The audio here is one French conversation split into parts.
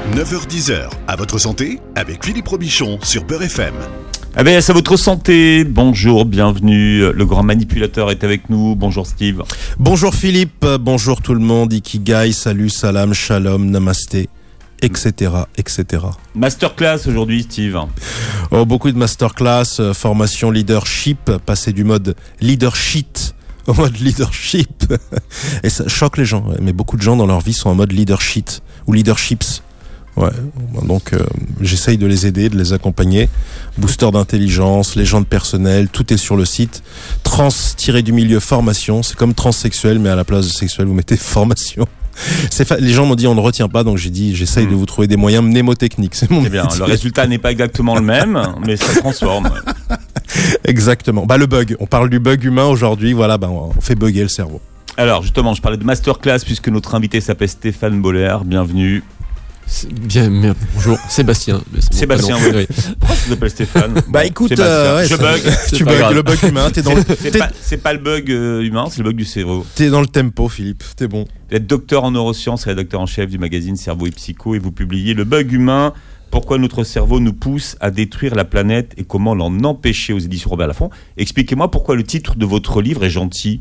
9h-10h, à votre santé, avec Philippe Robichon sur Beurre FM. ABS à votre santé, bonjour, bienvenue, le grand manipulateur est avec nous, bonjour Steve. Bonjour Philippe, bonjour tout le monde, Ikigai, salut, salam, shalom, namasté, etc. etc. Masterclass aujourd'hui Steve. Beaucoup de masterclass, formation leadership, passer du mode leadership au mode leadership. Et ça choque les gens, mais beaucoup de gens dans leur vie sont en mode leadership ou leaderships. Ouais, donc j'essaye de les aider, de les accompagner. Booster d'intelligence, légende personnelle, tout est sur le site. Trans-du-milieu formation, c'est comme transsexuel, mais à la place de sexuel, vous mettez formation. Les gens m'ont dit on ne retient pas, donc j'ai dit j'essaye de vous trouver des moyens mnémotechniques. C'est mon métier. Bien, le résultat n'est pas exactement le même, mais ça transforme. Exactement. Le bug, on parle du bug humain aujourd'hui, voilà, on fait bugger le cerveau. Alors justement, je parlais de masterclass puisque notre invité s'appelle Stéphane Boller, bienvenue. Bien, bonjour, Sébastien. Sébastien, oui. Pourquoi tu t'appelles Stéphane? Écoute, je bug. Tu bugs, le bug humain. C'est pas le bug humain, c'est le bug du cerveau. T'es dans le tempo, Philippe, t'es bon. Vous êtes docteur en neurosciences, rédacteur en chef du magazine Cerveau et Psycho, et vous publiez Le bug humain, pourquoi notre cerveau nous pousse à détruire la planète et comment l'en empêcher aux éditions Robert Laffont. Expliquez-moi pourquoi le titre de votre livre est gentil.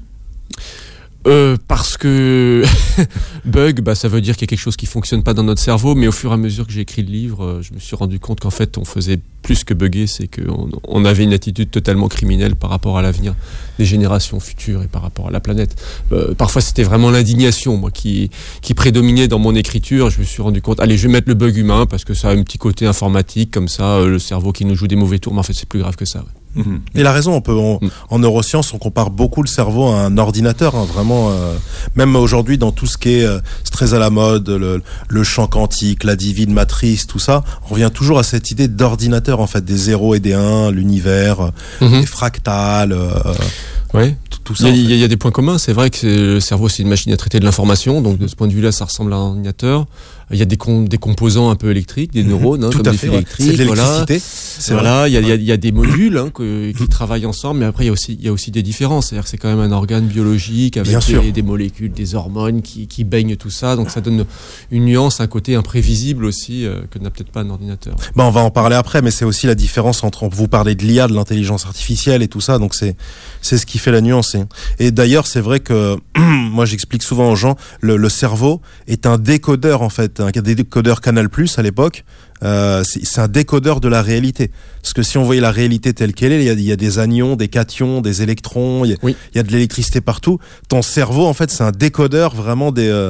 Parce que bug, ça veut dire qu'il y a quelque chose qui fonctionne pas dans notre cerveau, mais au fur et à mesure que j'ai écrit le livre, je me suis rendu compte qu'en fait on faisait plus que bugger, c'est qu'on avait une attitude totalement criminelle par rapport à l'avenir des générations futures et par rapport à la planète. Parfois c'était vraiment l'indignation, moi, qui prédominait dans mon écriture. Je me suis rendu compte, allez, je vais mettre le bug humain parce que ça a un petit côté informatique, comme ça, le cerveau qui nous joue des mauvais tours, mais en fait c'est plus grave que ça. Ouais. Et la raison, en neurosciences, on compare beaucoup le cerveau à un ordinateur, vraiment. Même aujourd'hui, dans tout ce qui est c'est très à la mode, le champ quantique, la divine matrice, tout ça, on revient toujours à cette idée d'ordinateur, en fait, des 0 et des 1, l'univers, les fractales. Ouais. Tout ça. Il y a des points communs. C'est vrai que le cerveau, c'est une machine à traiter de l'information, donc de ce point de vue-là, ça ressemble à un ordinateur. Il y a des composants un peu électriques, des neurones, tout comme à des fait, fils électriques. C'est de l'électricité. Voilà, il y a des modules qui travaillent ensemble, mais après il y a aussi des différences. C'est-à-dire que c'est quand même un organe biologique avec des molécules, des hormones qui baignent tout ça. Donc ça donne une nuance, un côté imprévisible aussi que n'a peut-être pas un ordinateur. On va en parler après, mais c'est aussi la différence entre vous parlez de l'IA, de l'intelligence artificielle et tout ça. Donc c'est ce qui fait la nuance. Et d'ailleurs, c'est vrai que moi j'explique souvent aux gens, le cerveau est un décodeur en fait, un décodeur Canal+ à l'époque. C'est un décodeur de la réalité. Parce que si on voyait la réalité telle qu'elle est, il y a des anions, des cations, des électrons, il y a de l'électricité partout. Ton cerveau, en fait, c'est un décodeur vraiment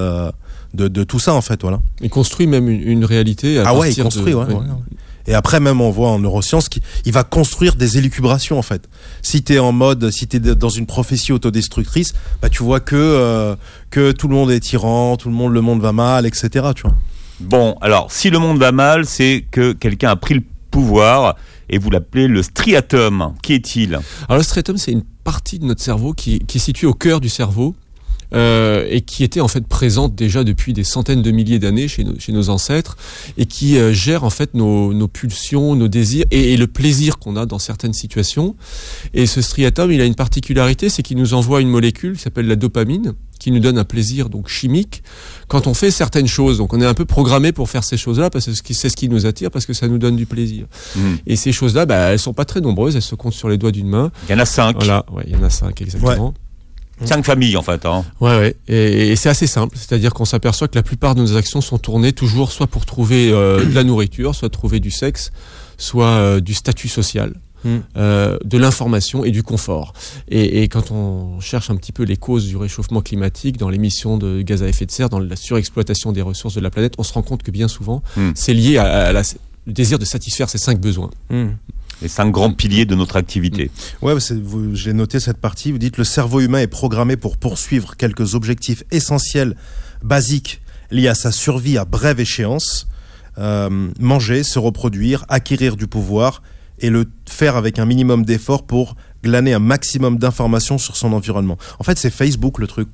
de tout ça, en fait, voilà. Il construit même une réalité à partir il construit, ouais. Et après, même, on voit en neurosciences qu'il va construire des élucubrations, en fait. Si t'es dans une prophétie autodestructrice, tu vois que tout le monde est tyran, le monde va mal, etc., tu vois. Bon, alors, si le monde va mal, c'est que quelqu'un a pris le pouvoir et vous l'appelez le striatum. Qui est-il? Alors, le striatum, c'est une partie de notre cerveau qui est située au cœur du cerveau et qui était en fait présente déjà depuis des centaines de milliers d'années chez nos ancêtres et qui gère en fait nos pulsions, nos désirs et le plaisir qu'on a dans certaines situations. Et ce striatum, il a une particularité, c'est qu'il nous envoie une molécule qui s'appelle la dopamine, qui nous donne un plaisir donc chimique quand on fait certaines choses. Donc on est un peu programmé pour faire ces choses-là parce que c'est ce qui nous attire, parce que ça nous donne du plaisir. Et ces choses-là, elles sont pas très nombreuses, elles se comptent sur les doigts d'une main. Il y en a 5. Voilà, il y en a 5 exactement. Ouais. 5 familles en fait. Ouais. Et c'est assez simple, c'est-à-dire qu'on s'aperçoit que la plupart de nos actions sont tournées toujours soit pour trouver de la nourriture, soit trouver du sexe, soit du statut social. De l'information et du confort. Et quand on cherche un petit peu les causes du réchauffement climatique dans l'émission de gaz à effet de serre, dans la surexploitation des ressources de la planète, on se rend compte que bien souvent, c'est lié à le désir de satisfaire ces 5 besoins. Les 5 grands piliers de notre activité. Ouais, j'ai noté cette partie. Vous dites le cerveau humain est programmé pour poursuivre quelques objectifs essentiels, basiques, liés à sa survie à brève échéance. Manger, se reproduire, acquérir du pouvoir et le faire avec un minimum d'effort pour glaner un maximum d'informations sur son environnement. En fait, c'est Facebook le truc, quoi.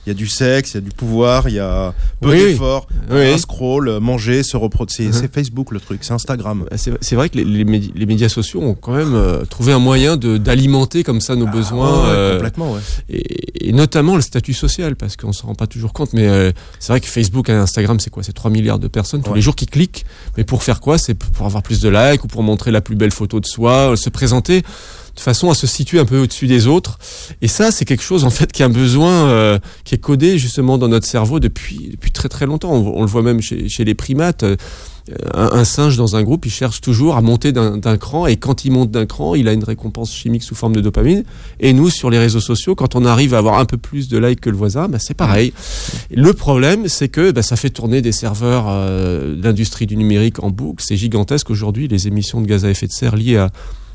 Il y a du sexe, il y a du pouvoir, il y a peu d'efforts, un scroll, manger, se reproduire. C'est Facebook le truc, c'est Instagram. C'est vrai que les médias sociaux ont quand même trouvé un moyen d'alimenter comme ça nos besoins. Complètement, et notamment le statut social, parce qu'on s'en rend pas toujours compte, mais c'est vrai que Facebook et Instagram, c'est quoi? C'est 3 milliards de personnes tous les jours qui cliquent. Mais pour faire quoi? C'est pour avoir plus de likes ou pour montrer la plus belle photo de soi, se présenter de façon à se situer un peu au-dessus des autres. Et ça, c'est quelque chose en fait qui a un besoin qui est codé justement dans notre cerveau depuis très très longtemps. On le voit même chez les primates. Un singe dans un groupe, il cherche toujours à monter d'un cran, et quand il monte d'un cran, il a une récompense chimique sous forme de dopamine. Et nous, sur les réseaux sociaux, quand on arrive à avoir un peu plus de likes que le voisin, c'est pareil. Le problème, c'est que ça fait tourner des serveurs de l'industrie du numérique en boucle. C'est gigantesque aujourd'hui, les émissions de gaz à effet de serre liées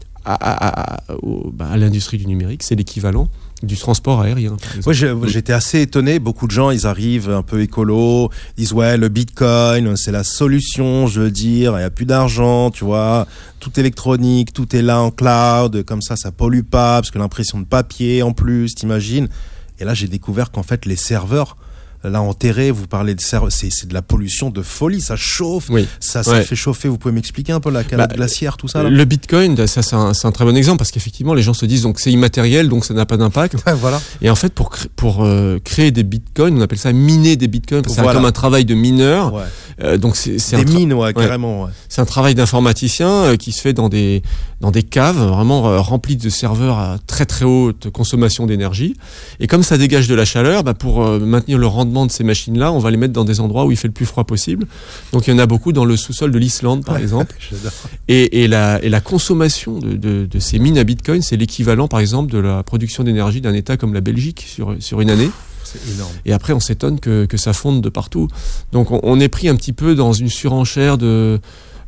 à l'industrie du numérique, c'est l'équivalent du transport aérien. Ouais, j'étais assez étonné. Beaucoup de gens, ils arrivent un peu écolo, ils disent le Bitcoin, c'est la solution, je veux dire, il n'y a plus d'argent, tu vois, tout électronique, tout est là en cloud, comme ça pollue pas, parce que l'impression de papier en plus, t'imagines. Et là, j'ai découvert qu'en fait, les serveurs, là enterré, vous parlez de c'est de la pollution de folie, ça chauffe, ça fait chauffer. Vous pouvez m'expliquer un peu la calotte glaciaire, tout ça là? Le Bitcoin, ça c'est un très bon exemple, parce qu'effectivement les gens se disent donc c'est immatériel, donc ça n'a pas d'impact. Voilà. Et en fait pour créer des bitcoins, on appelle ça miner des bitcoins, parce que c'est comme un travail de mineur. Donc c'est des mines, carrément. C'est un travail d'informaticien qui se fait dans des caves vraiment remplies de serveurs à très très haute consommation d'énergie. Et comme ça dégage de la chaleur, pour maintenir le rendement de ces machines-là, on va les mettre dans des endroits où il fait le plus froid possible. Donc il y en a beaucoup dans le sous-sol de l'Islande, par exemple. Et la consommation de ces mines à Bitcoin, c'est l'équivalent, par exemple, de la production d'énergie d'un État comme la Belgique sur une année. C'est énorme. Et après, on s'étonne que ça fonde de partout. Donc on est pris un petit peu dans une surenchère de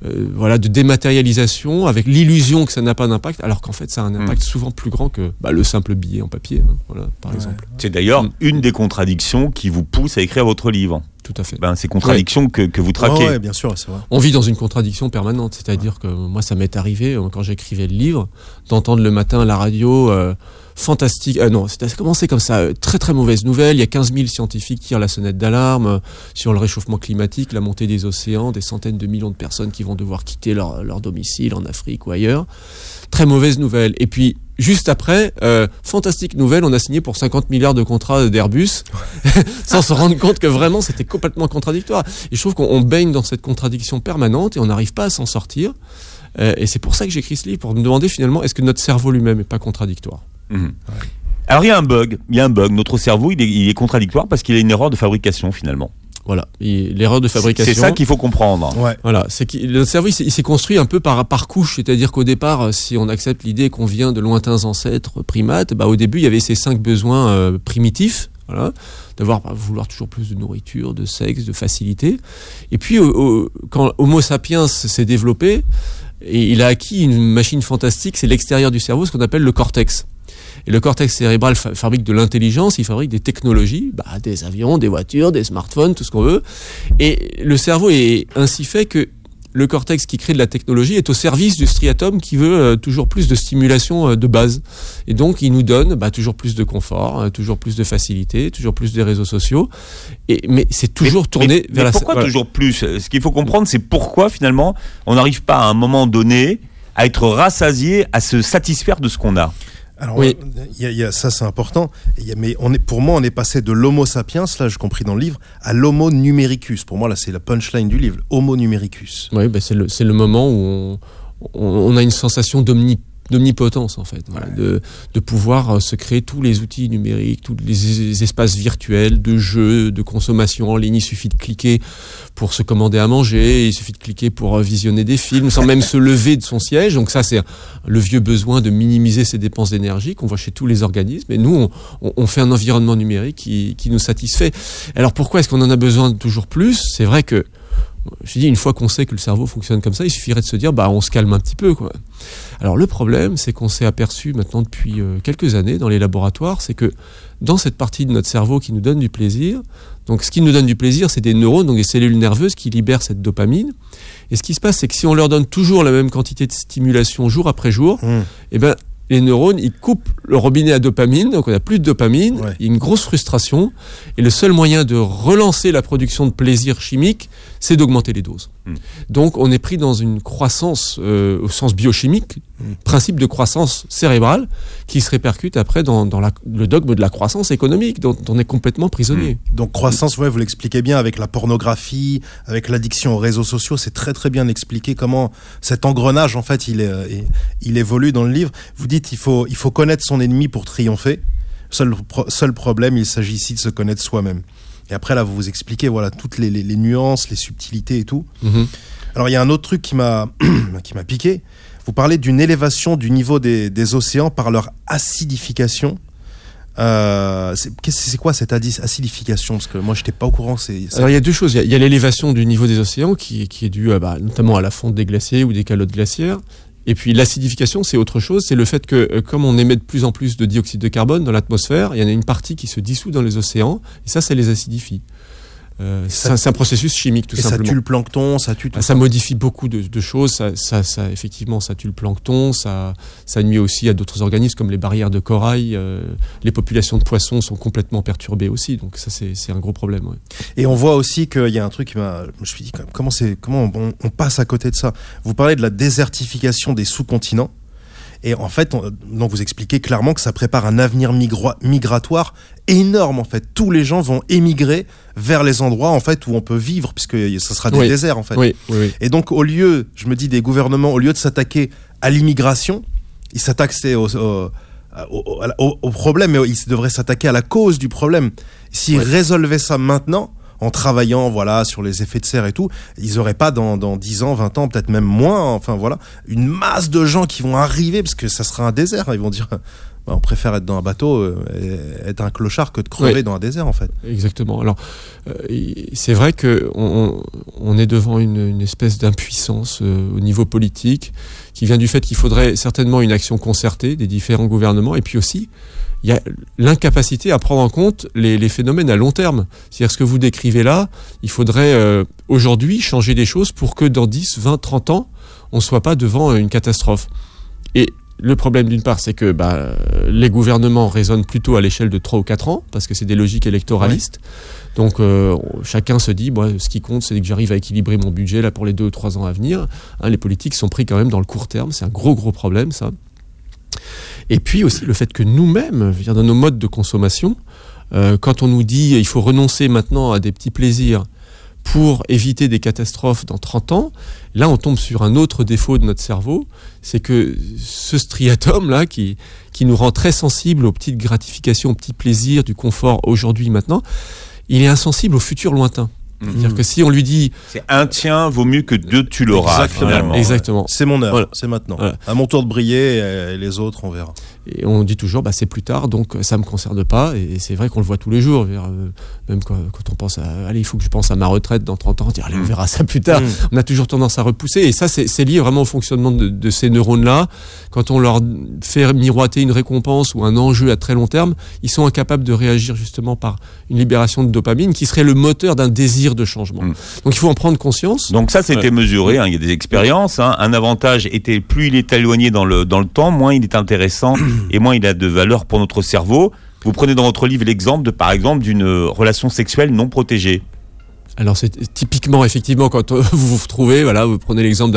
dématérialisation, avec l'illusion que ça n'a pas d'impact, alors qu'en fait ça a un impact souvent plus grand que le simple billet en papier, par exemple. C'est d'ailleurs une des contradictions qui vous pousse à écrire votre livre. Tout à fait. Ces contradictions que vous traquez. Oui, bien sûr, c'est vrai. On vit dans une contradiction permanente, c'est-à-dire que moi ça m'est arrivé, quand j'écrivais le livre, d'entendre le matin à la radio... fantastique. Non, ça a commencé comme ça. Très très mauvaise nouvelle. Il y a 15 000 scientifiques qui tirent la sonnette d'alarme sur le réchauffement climatique, la montée des océans, des centaines de millions de personnes qui vont devoir quitter leur domicile en Afrique ou ailleurs. Très mauvaise nouvelle. Et puis, juste après, fantastique nouvelle, on a signé pour 50 milliards de contrats d'Airbus, sans se rendre compte que vraiment c'était complètement contradictoire. Et je trouve qu'on baigne dans cette contradiction permanente et on n'arrive pas à s'en sortir. Et c'est pour ça que j'écris ce livre, pour me demander finalement, est-ce que notre cerveau lui-même n'est pas contradictoire ? Alors il y a un bug. Notre cerveau, il est contradictoire parce qu'il a une erreur de fabrication finalement. Voilà, l'erreur de fabrication. C'est ça qu'il faut comprendre. Ouais. Voilà, c'est que le cerveau il s'est construit un peu par couche, c'est-à-dire qu'au départ, si on accepte l'idée qu'on vient de lointains ancêtres primates, au début il y avait ces 5 besoins primitifs. Voilà, vouloir toujours plus de nourriture, de sexe, de facilité. Et puis quand Homo sapiens s'est développé, et il a acquis une machine fantastique, c'est l'extérieur du cerveau, ce qu'on appelle le cortex. Et le cortex cérébral fabrique de l'intelligence, il fabrique des technologies, des avions, des voitures, des smartphones, tout ce qu'on veut. Et le cerveau est ainsi fait que le cortex qui crée de la technologie est au service du striatum qui veut toujours plus de stimulation de base. Et donc, il nous donne toujours plus de confort, toujours plus de facilité, toujours plus de réseaux sociaux. Mais c'est toujours tourné vers la... Pourquoi toujours plus ? Ce qu'il faut comprendre, c'est pourquoi, finalement, on n'arrive pas à un moment donné à être rassasié, à se satisfaire de ce qu'on a. Alors, ça c'est important. Mais pour moi, on est passé de l'Homo sapiens, là j'ai compris dans le livre, à l'Homo numericus. Pour moi, là c'est la punchline du livre, Homo numericus. Oui, c'est le moment où on a une sensation d'omnipotence en fait, de pouvoir se créer tous les outils numériques, tous les espaces virtuels de jeux, de consommation en ligne. Il suffit de cliquer pour se commander à manger, il suffit de cliquer pour visionner des films sans même se lever de son siège. Donc ça, c'est le vieux besoin de minimiser ses dépenses d'énergie qu'on voit chez tous les organismes. Et nous, on fait un environnement numérique qui nous satisfait. Alors pourquoi est-ce qu'on en a besoin de toujours plus ? C'est vrai que je dis, une fois qu'on sait que le cerveau fonctionne comme ça, il suffirait de se dire, on se calme un petit peu, quoi. Alors le problème, c'est qu'on s'est aperçu maintenant depuis quelques années dans les laboratoires, c'est que dans cette partie de notre cerveau qui nous donne du plaisir, donc ce qui nous donne du plaisir, c'est des neurones, donc des cellules nerveuses qui libèrent cette dopamine. Et ce qui se passe, c'est que si on leur donne toujours la même quantité de stimulation jour après jour, les neurones, ils coupent le robinet à dopamine, donc on n'a plus de dopamine, Ouais. il y a une grosse frustration, et le seul moyen de relancer la production de plaisir chimique, c'est d'augmenter les doses. Donc on est pris dans une croissance au sens biochimique, principe de croissance cérébrale, qui se répercute après dans le dogme de la croissance économique, dont on est complètement prisonnier. Donc croissance, ouais, vous l'expliquez bien avec la pornographie, avec l'addiction aux réseaux sociaux, c'est très très bien expliqué comment cet engrenage en fait il évolue dans le livre. Vous dites il faut connaître son ennemi pour triompher. Seul problème, il s'agit ici de se connaître soi-même. Et après là vous vous expliquez voilà toutes les nuances, les subtilités et tout. Alors il y a un autre truc qui m'a piqué. Vous parlez d'une élévation du niveau des océans par leur acidification. C'est quoi cette acidification? Parce que moi, je n'étais pas au courant. Alors, il y a deux choses. Il y a l'élévation du niveau des océans qui est due notamment à la fonte des glaciers ou des calottes glaciaires. Et puis, l'acidification, c'est autre chose. C'est le fait que, comme on émet de plus en plus de dioxyde de carbone dans l'atmosphère, il y en a une partie qui se dissout dans les océans. Et ça les acidifie. C'est un processus chimique, tout simplement. Ça tue le plancton, ça tue tout ça modifie beaucoup de choses. Effectivement, ça tue le plancton. Ça nuit aussi à d'autres organismes comme les barrières de corail. Les populations de poissons sont complètement perturbées aussi. Donc ça, c'est un gros problème. Ouais. Et on voit aussi qu'il y a un truc qui m'a... Je me suis dit, comment on passe à côté de ça? Vous parlez de la désertification des sous-continents. Et en fait, donc vous expliquez clairement que ça prépare un avenir migratoire énorme. En fait, tous les gens vont émigrer vers les endroits en fait où on peut vivre, puisque ça sera des déserts en fait. Oui. Et donc, au lieu, je me dis, des gouvernements, au lieu de s'attaquer à l'immigration, ils s'attaquent au problème, mais ils devraient s'attaquer à la cause du problème. S'ils résolvaient ça maintenant, en travaillant sur les effets de serre et tout, ils n'auraient pas dans 10 ans, 20 ans, peut-être même moins, enfin voilà, une masse de gens qui vont arriver, parce que ça sera un désert. Ils vont dire, on préfère être dans un bateau, être un clochard que de crever dans un désert en fait. Exactement. Alors, c'est vrai qu'on est devant une espèce d'impuissance au niveau politique qui vient du fait qu'il faudrait certainement une action concertée des différents gouvernements, et puis aussi, il y a l'incapacité à prendre en compte les phénomènes à long terme. C'est-à-dire ce que vous décrivez là, il faudrait aujourd'hui changer des choses pour que dans 10, 20, 30 ans, on ne soit pas devant une catastrophe. Et le problème d'une part, c'est que les gouvernements raisonnent plutôt à l'échelle de 3 ou 4 ans, parce que c'est des logiques électoralistes. Ouais. Donc chacun se dit, ce qui compte, c'est que j'arrive à équilibrer mon budget là pour les 2 ou 3 ans à venir. Les politiques sont pris quand même dans le court terme, c'est un gros problème ça. Et puis aussi le fait que nous-mêmes, dans nos modes de consommation, quand on nous dit il faut renoncer maintenant à des petits plaisirs pour éviter des catastrophes dans 30 ans, là on tombe sur un autre défaut de notre cerveau, c'est que ce striatum-là qui nous rend très sensibles aux petites gratifications, aux petits plaisirs, du confort aujourd'hui, maintenant, il est insensible au futur lointain. C'est-à-dire que si on lui dit... C'est un tien vaut mieux que 2 tu l'auras, finalement. Exactement. C'est mon heure, c'est maintenant. Voilà. À mon tour de briller, et les autres, on verra. Et on dit toujours, c'est plus tard, donc ça me concerne pas. Et c'est vrai qu'on le voit tous les jours. Même quand on pense allez, il faut que je pense à ma retraite dans 30 ans, on dit, allez, on verra ça plus tard. On a toujours tendance à repousser. Et ça, c'est lié vraiment au fonctionnement de ces neurones-là. Quand on leur fait miroiter une récompense ou un enjeu à très long terme, ils sont incapables de réagir justement par une libération de dopamine qui serait le moteur d'un désir de changement. Donc il faut en prendre conscience. Donc ça, c'était mesuré, il y a des expériences. Un avantage était, plus il est éloigné dans le temps, moins il est intéressant et moins il a de valeur pour notre cerveau. Vous prenez dans votre livre l'exemple par exemple, d'une relation sexuelle non protégée. Alors c'est typiquement, effectivement, quand vous vous retrouvez, vous prenez l'exemple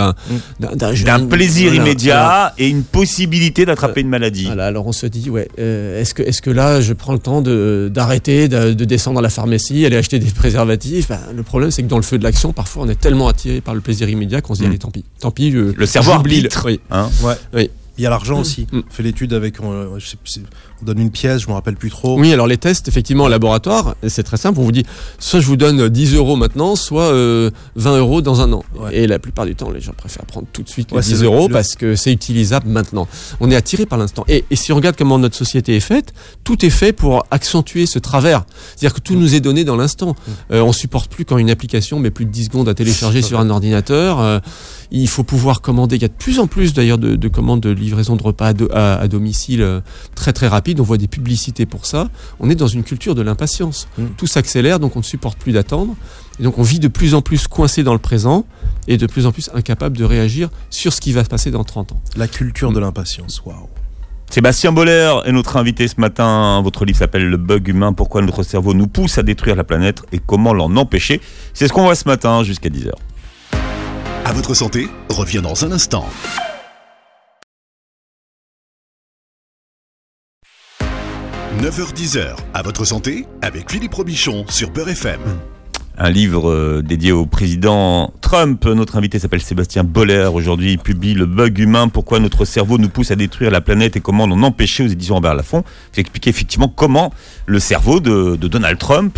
d'un plaisir immédiat et une possibilité d'attraper une maladie. Alors on se dit, est-ce que là, je prends le temps d'arrêter, de descendre à la pharmacie, aller acheter des préservatifs? Le problème, c'est que dans le feu de l'action, parfois, on est tellement attiré par le plaisir immédiat qu'on se dit, allez, tant pis. Le cerveau arbitre. Oui. Oui. Il y a l'argent aussi. On fait l'étude avec, on donne une pièce, je me rappelle plus trop. Oui, alors les tests, effectivement, en laboratoire, c'est très simple. On vous dit, soit je vous donne 10 € maintenant, soit 20 € dans un an. Ouais. Et la plupart du temps, les gens préfèrent prendre tout de suite les 10 € parce que c'est utilisable maintenant. On est attiré par l'instant. Et si on regarde comment notre société est faite, tout est fait pour accentuer ce travers. C'est-à-dire que tout nous est donné dans l'instant. On supporte plus quand une application met plus de 10 secondes à télécharger sur un ordinateur. Il faut pouvoir commander. Il y a de plus en plus d'ailleurs de commandes de livraison de repas à domicile très très rapide. On voit des publicités pour ça. On est dans une culture de l'impatience. Tout s'accélère, donc on ne supporte plus d'attendre. Et donc on vit de plus en plus coincé dans le présent et de plus en plus incapable de réagir sur ce qui va se passer dans 30 ans. La culture de l'impatience, waouh. Sébastien Boller est notre invité ce matin. Votre livre s'appelle Le bug humain, pourquoi notre cerveau nous pousse à détruire la planète et comment l'en empêcher. C'est ce qu'on voit ce matin jusqu'à 10h. À votre santé, revient dans un instant. 9h-10h, à votre santé, avec Philippe Robichon sur Beurre FM. Un livre dédié au président Trump. Notre invité s'appelle Sébastien Boller. Aujourd'hui, il publie Le bug humain, pourquoi notre cerveau nous pousse à détruire la planète et comment l'en empêcher aux éditions Robert Laffont. Vous expliquez effectivement comment le cerveau de Donald Trump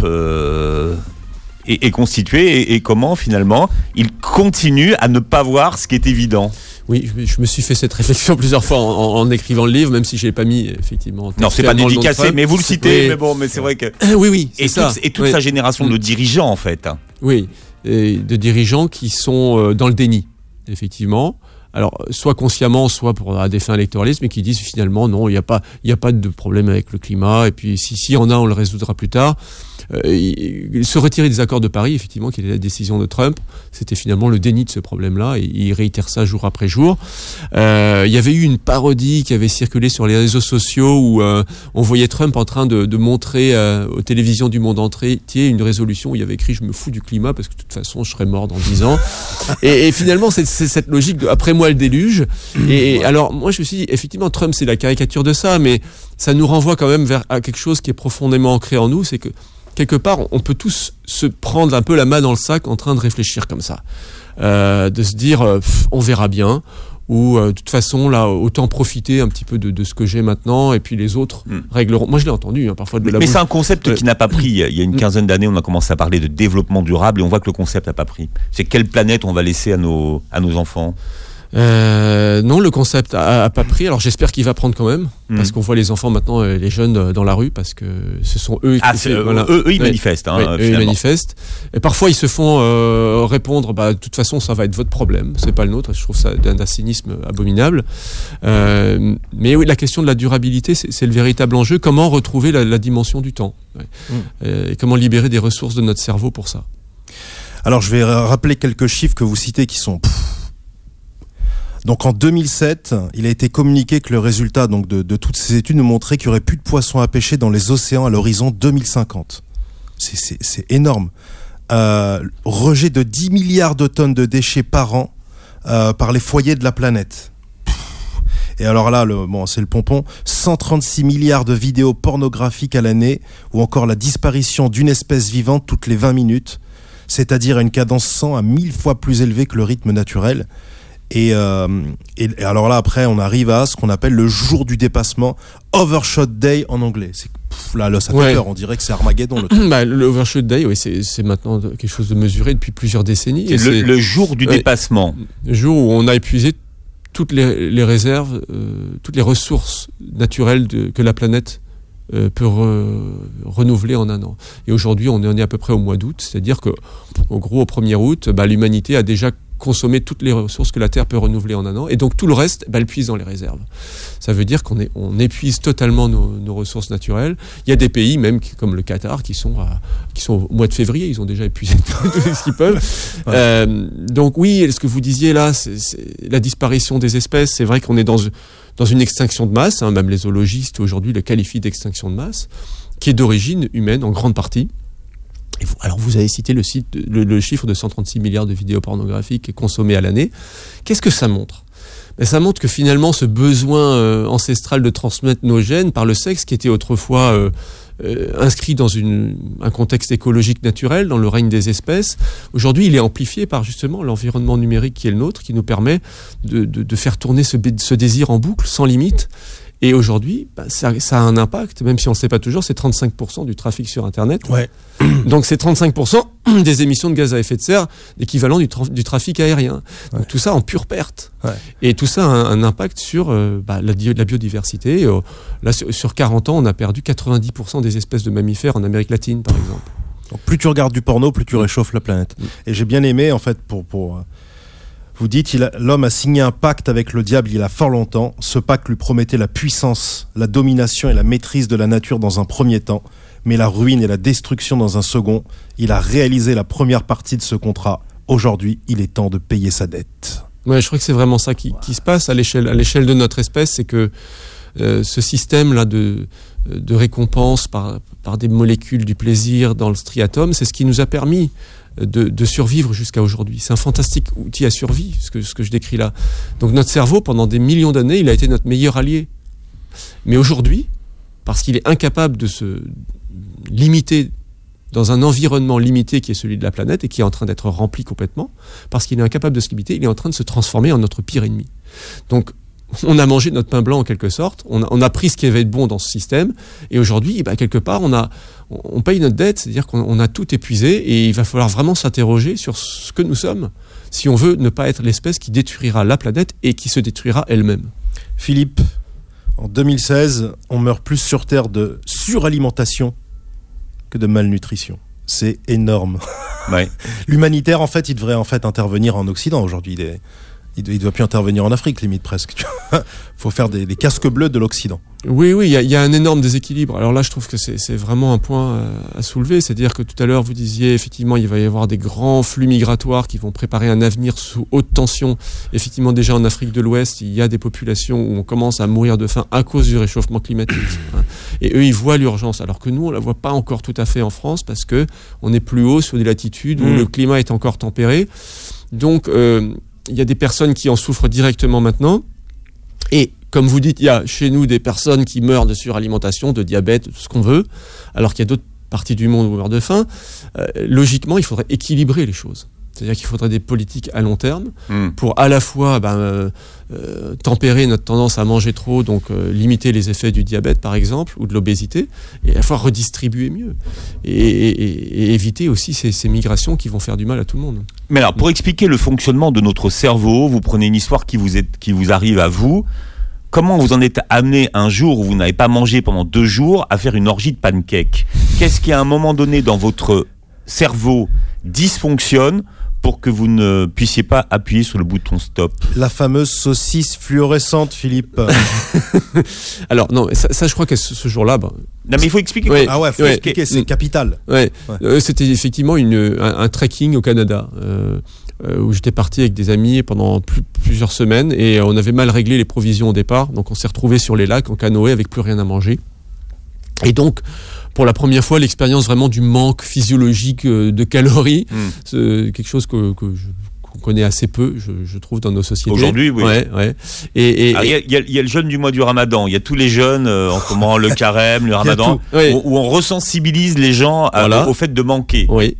est constitué et comment finalement il continue à ne pas voir ce qui est évident. Oui, je me suis fait cette réflexion plusieurs fois en écrivant le livre, même si je l'ai pas mis effectivement. Non, c'est pas dédicacé, mais vous le citez. Oui. Mais c'est vrai que. Oui, c'est ça. Et toute sa génération de dirigeants en fait. Oui, et de dirigeants qui sont dans le déni, effectivement. Alors, soit consciemment, soit à des fins électoralistes, mais qui disent finalement non, il n'y a pas de problème avec le climat. Et puis si y en a, on le résoudra plus tard. Se retirer des accords de Paris, effectivement, qui était la décision de Trump, c'était finalement le déni de ce problème-là, et il réitère ça jour après jour. Il y avait eu une parodie qui avait circulé sur les réseaux sociaux où on voyait Trump en train de montrer aux télévisions du monde entier une résolution où il y avait écrit « Je me fous du climat parce que de toute façon je serai mort dans 10 ans ». Et finalement, c'est cette logique de « après moi le déluge ». Et alors, moi je me suis dit, effectivement, Trump c'est la caricature de ça, mais ça nous renvoie quand même à quelque chose qui est profondément ancré en nous, c'est que quelque part, on peut tous se prendre un peu la main dans le sac en train de réfléchir comme ça. De se dire, on verra bien, ou de toute façon, là, autant profiter un petit peu de ce que j'ai maintenant, et puis les autres régleront. Moi, je l'ai entendu, parfois de la Mais c'est un concept qui n'a pas pris. Il y a une quinzaine d'années, on a commencé à parler de développement durable, et on voit que le concept n'a pas pris. C'est quelle planète on va laisser à nos enfants ? Non, le concept a pas pris. Alors j'espère qu'il va prendre quand même, parce qu'on voit les enfants maintenant, les jeunes dans la rue, parce que ce sont eux. Eux ils manifestent. Eux ils manifestent. Et parfois ils se font répondre, de toute façon ça va être votre problème, c'est pas le nôtre. Je trouve ça d'un cynisme abominable. Mais oui, la question de la durabilité, c'est le véritable enjeu. Comment retrouver la dimension du temps, et comment libérer des ressources de notre cerveau pour ça. Alors je vais rappeler quelques chiffres que vous citez qui sont. Donc en 2007, il a été communiqué que le résultat de toutes ces études nous montrait qu'il n'y aurait plus de poissons à pêcher dans les océans à l'horizon 2050. C'est énorme. Rejet de 10 milliards de tonnes de déchets par an par les foyers de la planète. Et alors là, c'est le pompon, 136 milliards de vidéos pornographiques à l'année, ou encore la disparition d'une espèce vivante toutes les 20 minutes, c'est-à-dire à une cadence 100 à 1000 fois plus élevée que le rythme naturel. Et alors là, après, on arrive à ce qu'on appelle le jour du dépassement, Overshot Day en anglais. Là, ça fait peur, on dirait que c'est Armageddon. Le Overshot Day, oui, c'est maintenant quelque chose de mesuré depuis plusieurs décennies. C'est le jour du dépassement. Le jour où on a épuisé toutes les réserves, toutes les ressources naturelles que la planète peut renouveler en un an. Et aujourd'hui, on est à peu près au mois d'août, c'est-à-dire que, en gros, au 1er août, l'humanité a déjà consommer toutes les ressources que la Terre peut renouveler en un an, et donc tout le reste, elle puise dans les réserves. Ça veut dire qu'on épuise totalement nos ressources naturelles. Il y a des pays, même comme le Qatar, qui sont au mois de février, ils ont déjà épuisé tout ce qu'ils peuvent. Donc oui, ce que vous disiez là, c'est la disparition des espèces. C'est vrai qu'on est dans une extinction de masse, même les zoologistes aujourd'hui le qualifient d'extinction de masse, qui est d'origine humaine en grande partie. Alors vous avez cité le chiffre de 136 milliards de vidéos pornographiques consommées à l'année. Qu'est-ce que ça montre ? Ça montre que finalement ce besoin ancestral de transmettre nos gènes par le sexe, qui était autrefois inscrit dans un contexte écologique naturel, dans le règne des espèces, aujourd'hui il est amplifié par justement l'environnement numérique qui est le nôtre, qui nous permet de faire tourner ce désir en boucle sans limite. Et aujourd'hui, ça a un impact, même si on ne le sait pas toujours, c'est 35% du trafic sur Internet. Ouais. Donc c'est 35% des émissions de gaz à effet de serre, l'équivalent du trafic aérien. Donc tout ça en pure perte. Ouais. Et tout ça a un impact sur la biodiversité. Là, sur 40 ans, on a perdu 90% des espèces de mammifères en Amérique latine, par exemple. Donc plus tu regardes du porno, plus tu réchauffes la planète. Et j'ai bien aimé, en fait, vous dites, l'homme a signé un pacte avec le diable il y a fort longtemps. Ce pacte lui promettait la puissance, la domination et la maîtrise de la nature dans un premier temps, mais la ruine et la destruction dans un second. Il a réalisé la première partie de ce contrat. Aujourd'hui, il est temps de payer sa dette. Ouais, je crois que c'est vraiment ça qui se passe à l'échelle de notre espèce, c'est que ce système-là de récompense par des molécules du plaisir dans le striatum, c'est ce qui nous a permis de survivre jusqu'à aujourd'hui. C'est un fantastique outil à survie, ce que je décris là. Donc notre cerveau, pendant des millions d'années, il a été notre meilleur allié. Mais aujourd'hui, parce qu'il est incapable de se limiter dans un environnement limité qui est celui de la planète et qui est en train d'être rempli complètement, parce qu'il est incapable de se limiter, il est en train de se transformer en notre pire ennemi. Donc, on a mangé notre pain blanc en quelque sorte, on a pris ce qui avait de bon dans ce système, et aujourd'hui, quelque part, on paye notre dette, c'est-à-dire qu'on a tout épuisé, et il va falloir vraiment s'interroger sur ce que nous sommes, si on veut ne pas être l'espèce qui détruira la planète et qui se détruira elle-même. Philippe, en 2016, on meurt plus sur Terre de suralimentation que de malnutrition. C'est énorme. Ouais. L'humanitaire, en fait, il devrait intervenir en Occident aujourd'hui. Il doit plus intervenir en Afrique, limite presque. Faut faire des casques bleus de l'Occident. Oui, il y a un énorme déséquilibre. Alors là, je trouve que c'est vraiment un point à soulever. C'est-à-dire que tout à l'heure, vous disiez, effectivement, il va y avoir des grands flux migratoires qui vont préparer un avenir sous haute tension. Effectivement, déjà en Afrique de l'Ouest, il y a des populations où on commence à mourir de faim à cause du réchauffement climatique. Et eux, ils voient l'urgence. Alors que nous, on la voit pas encore tout à fait en France parce que on est plus haut sur des latitudes où le climat est encore tempéré. Donc, il y a des personnes qui en souffrent directement maintenant. Et comme vous dites, il y a chez nous des personnes qui meurent de suralimentation, de diabète, tout ce qu'on veut, alors qu'il y a d'autres parties du monde où on meurt de faim. Logiquement, il faudrait équilibrer les choses. C'est-à-dire qu'il faudrait des politiques à long terme pour à la fois tempérer notre tendance à manger trop, donc limiter les effets du diabète par exemple, ou de l'obésité, et à la fois redistribuer mieux. Et éviter aussi ces migrations qui vont faire du mal à tout le monde. Mais alors, pour expliquer le fonctionnement de notre cerveau, vous prenez une histoire qui vous arrive à vous. Comment vous en êtes amené un jour où vous n'avez pas mangé pendant 2 jours à faire une orgie de pancakes ? Qu'est-ce qui à un moment donné dans votre cerveau dysfonctionne pour que vous ne puissiez pas appuyer sur le bouton stop ? La fameuse saucisse fluorescente, Philippe. Alors non, ça je crois que ce jour-là... non mais il faut expliquer. Ouais, ah ouais, faut expliquer, c'est capital. Ouais. C'était effectivement un trekking au Canada. Où j'étais parti avec des amis pendant plusieurs semaines et on avait mal réglé les provisions au départ, donc on s'est retrouvés sur les lacs en canoë avec plus rien à manger. Et donc, pour la première fois, l'expérience vraiment du manque physiologique de calories, c'est quelque chose qu'on connaît assez peu, je trouve, dans nos sociétés. Aujourd'hui, oui. Ouais. Il y a le jeûne du mois du Ramadan. Il y a tous les jeûnes, en ce moment, le carême, le Ramadan, où on resensibilise les gens au fait de manquer. Oui.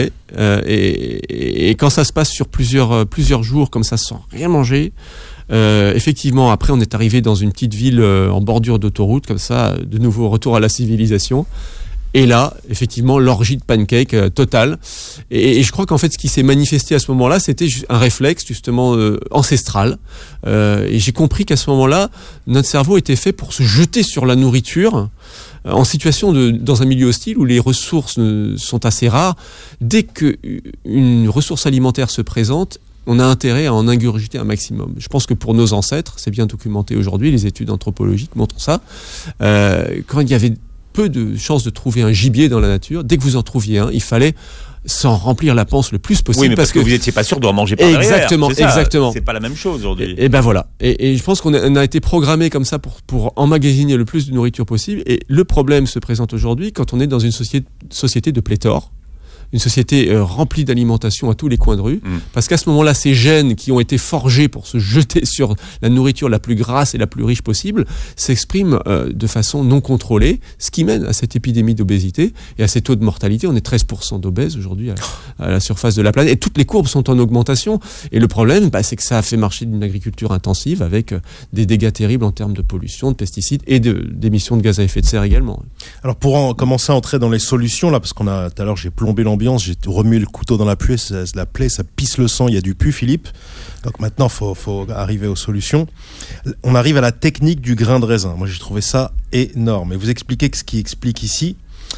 Et quand ça se passe sur plusieurs jours comme ça sans rien manger, effectivement après on est arrivé dans une petite ville en bordure d'autoroute comme ça, de nouveau retour à la civilisation, et là effectivement l'orgie de pancakes totale, et je crois qu'en fait ce qui s'est manifesté à ce moment-là c'était un réflexe justement ancestral, et j'ai compris qu'à ce moment-là notre cerveau était fait pour se jeter sur la nourriture en situation dans un milieu hostile où les ressources sont assez rares. Dès qu'une ressource alimentaire se présente, on a intérêt à en ingurgiter un maximum. Je pense que pour nos ancêtres, c'est bien documenté aujourd'hui, les études anthropologiques montrent ça, quand il y avait peu de chances de trouver un gibier dans la nature, dès que vous en trouviez un, il fallait s'en remplir la panse le plus possible. Oui, mais parce que vous n'étiez pas sûr de en manger par derrière. Exactement. C'est pas la même chose aujourd'hui. Et ben voilà. Et je pense qu'on a été programmé comme ça pour emmagasiner le plus de nourriture possible. Et le problème se présente aujourd'hui quand on est dans une société de pléthore, une société remplie d'alimentation à tous les coins de rue, parce qu'à ce moment-là, ces gènes qui ont été forgés pour se jeter sur la nourriture la plus grasse et la plus riche possible s'expriment de façon non contrôlée, ce qui mène à cette épidémie d'obésité et à ces taux de mortalité. On est 13% d'obèses aujourd'hui à la surface de la planète, et toutes les courbes sont en augmentation. Et le problème, c'est que ça a fait marcher d'une agriculture intensive avec des dégâts terribles en termes de pollution, de pesticides et d'émissions de gaz à effet de serre également. Alors pour commencer à entrer dans les solutions, là, parce tout à l'heure j'ai plombé l'ambiance, j'ai remué le couteau dans la plaie, ça pisse le sang, il y a du pu, Philippe. Donc maintenant, faut arriver aux solutions. On arrive à la technique du grain de raisin. Moi, j'ai trouvé ça énorme. Et vous expliquez que ce qui est expliqué,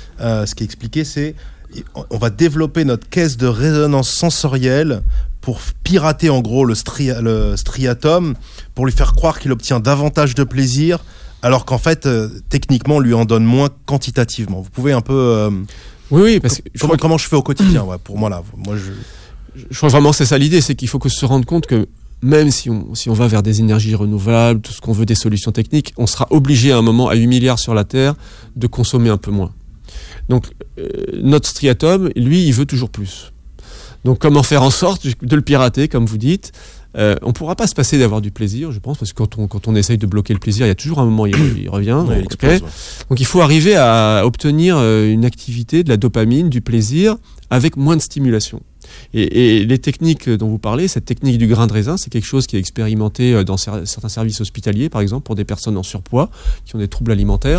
c'est on va développer notre caisse de résonance sensorielle pour pirater en gros le striatum, pour lui faire croire qu'il obtient davantage de plaisir, alors qu'en fait, techniquement, on lui en donne moins quantitativement. Vous pouvez un peu... Oui, parce que comment je fais au quotidien, pour moi là. Je crois vraiment que c'est ça l'idée, c'est qu'il faut que se rendre compte que même si on va vers des énergies renouvelables, tout ce qu'on veut, des solutions techniques, on sera obligé à un moment, à 8 milliards sur la Terre, de consommer un peu moins. Donc, notre striatum, lui, il veut toujours plus. Donc, comment faire en sorte de le pirater, comme vous dites ? On ne pourra pas se passer d'avoir du plaisir, je pense, parce que quand on essaye de bloquer le plaisir, il y a toujours un moment, il revient. Ouais, il explose, ouais. Donc, il faut arriver à obtenir une activité, de la dopamine, du plaisir, avec moins de stimulation. Et les techniques dont vous parlez, cette technique du grain de raisin, c'est quelque chose qui est expérimenté dans certains services hospitaliers, par exemple, pour des personnes en surpoids, qui ont des troubles alimentaires,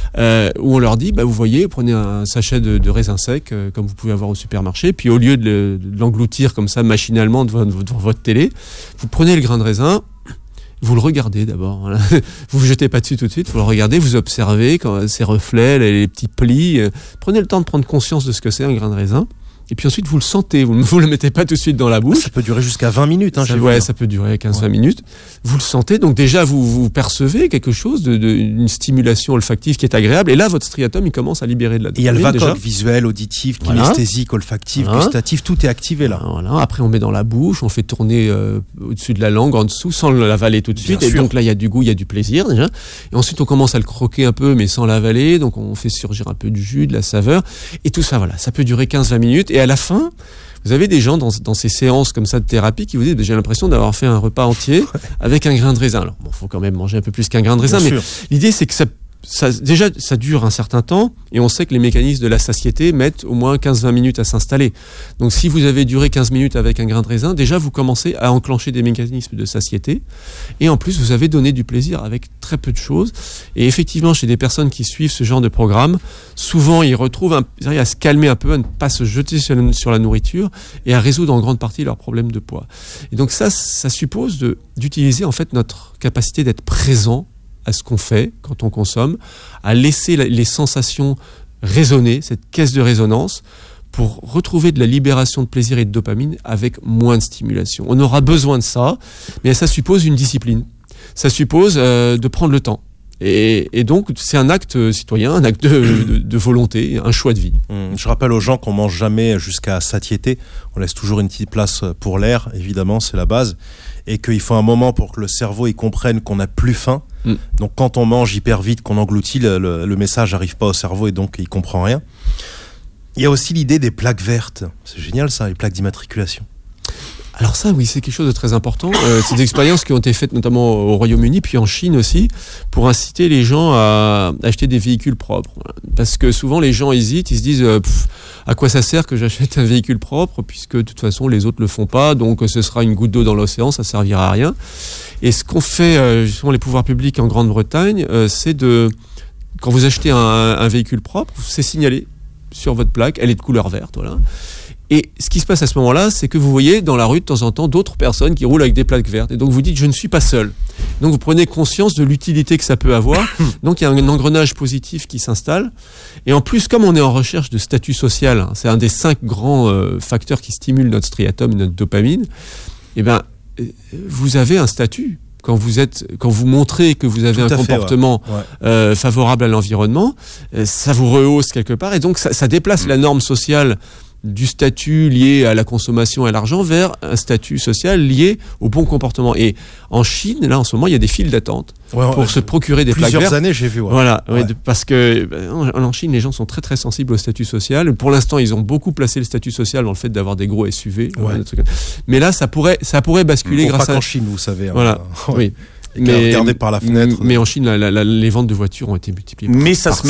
où on leur dit, vous voyez, prenez un sachet de raisin sec, comme vous pouvez avoir au supermarché, puis au lieu de l'engloutir comme ça machinalement devant votre télé, vous prenez le grain de raisin, vous le regardez d'abord, voilà. Vous jetez pas dessus tout de suite, vous le regardez, vous observez ces reflets, les petits plis, prenez le temps de prendre conscience de ce que c'est un grain de raisin. Et puis ensuite, vous le sentez, vous ne le mettez pas tout de suite dans la bouche. Ça peut durer jusqu'à 20 minutes. Ça peut durer 15-20 minutes. Vous le sentez, donc déjà, vous percevez quelque chose, une stimulation olfactive qui est agréable. Et là, votre striatum, il commence à libérer de la dopamine. Il y a le vagogue visuel, auditif, kinesthésique, olfactif, gustatif, tout est activé là. Voilà. Après, on met dans la bouche, on fait tourner au-dessus de la langue, en dessous, sans l'avaler tout de suite. Et donc là, il y a du goût, il y a du plaisir déjà. Et ensuite, on commence à le croquer un peu, mais sans l'avaler. Donc, on fait surgir un peu du jus, de la saveur. Et tout ça, voilà, ça peut durer 15-20 minutes. Et à la fin, vous avez des gens dans ces séances comme ça de thérapie qui vous disent j'ai l'impression d'avoir fait un repas entier avec un grain de raisin. Alors bon, faut quand même manger un peu plus qu'un grain de raisin, mais l'idée c'est que ça dure un certain temps et on sait que les mécanismes de la satiété mettent au moins 15-20 minutes à s'installer. Donc si vous avez duré 15 minutes avec un grain de raisin, déjà vous commencez à enclencher des mécanismes de satiété et en plus vous avez donné du plaisir avec très peu de choses. Et effectivement, chez des personnes qui suivent ce genre de programme, souvent ils retrouvent à se calmer un peu, à ne pas se jeter sur la nourriture et à résoudre en grande partie leurs problèmes de poids. Et donc ça suppose d'utiliser en fait notre capacité d'être présent à ce qu'on fait quand on consomme, à laisser les sensations résonner, cette caisse de résonance, pour retrouver de la libération de plaisir et de dopamine avec moins de stimulation. On aura besoin de ça, mais ça suppose une discipline. Ça suppose de prendre le temps. Et donc, c'est un acte citoyen, un acte de volonté, un choix de vie. Je rappelle aux gens qu'on mange jamais jusqu'à satiété. On laisse toujours une petite place pour l'air, évidemment, c'est la base. Et qu'il faut un moment pour que le cerveau il comprenne qu'on n'a plus faim. Donc, quand on mange hyper vite, qu'on engloutit, le message n'arrive pas au cerveau et donc il comprend rien. Il y a aussi l'idée des plaques vertes. C'est génial ça, les plaques d'immatriculation. Alors ça, oui, c'est quelque chose de très important. C'est des expériences qui ont été faites notamment au Royaume-Uni, puis en Chine aussi, pour inciter les gens à acheter des véhicules propres. Parce que souvent, les gens hésitent, ils se disent à quoi ça sert que j'achète un véhicule propre, puisque de toute façon, les autres le font pas, donc ce sera une goutte d'eau dans l'océan, ça servira à rien. Et ce qu'ont fait justement les pouvoirs publics en Grande-Bretagne, c'est quand vous achetez un véhicule propre, c'est signalé sur votre plaque, elle est de couleur verte, voilà. Et ce qui se passe à ce moment-là, c'est que vous voyez dans la rue de temps en temps d'autres personnes qui roulent avec des plaques vertes. Et donc vous dites, je ne suis pas seul. Donc vous prenez conscience de l'utilité que ça peut avoir. Donc il y a un engrenage positif qui s'installe. Et en plus, comme on est en recherche de statut social, c'est un des 5 grands facteurs qui stimulent notre striatum, notre dopamine, eh ben, vous avez un statut. Quand vous montrez que vous avez un comportement favorable à l'environnement, ça vous rehausse quelque part. Et donc ça déplace la norme sociale du statut lié à la consommation et à l'argent vers un statut social lié au bon comportement. Et en Chine, là, en ce moment, il y a des files d'attente pour se procurer des plaques vertes. Plusieurs années, j'ai vu. Voilà, parce que en Chine, les gens sont très très sensibles au statut social. Pour l'instant, ils ont beaucoup placé le statut social dans le fait d'avoir des gros SUV. Mais là, ça pourrait basculer grâce pas qu'en Chine, vous savez. Voilà, oui. Regardez par la fenêtre. Mais en Chine, les ventes de voitures ont été multipliées. Mais ça se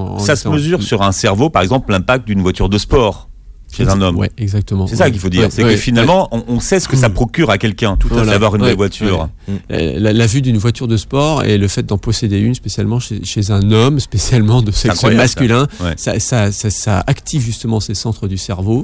mesure sur un cerveau, par exemple, l'impact d'une voiture de sport chez un homme. Ouais, exactement. C'est ça qu'il faut dire. C'est que finalement, on sait ce que ça procure à quelqu'un d'avoir une belle voiture. La vue d'une voiture de sport et le fait d'en posséder une, spécialement chez un homme, spécialement de sexe masculin, ça active justement ces centres du cerveau.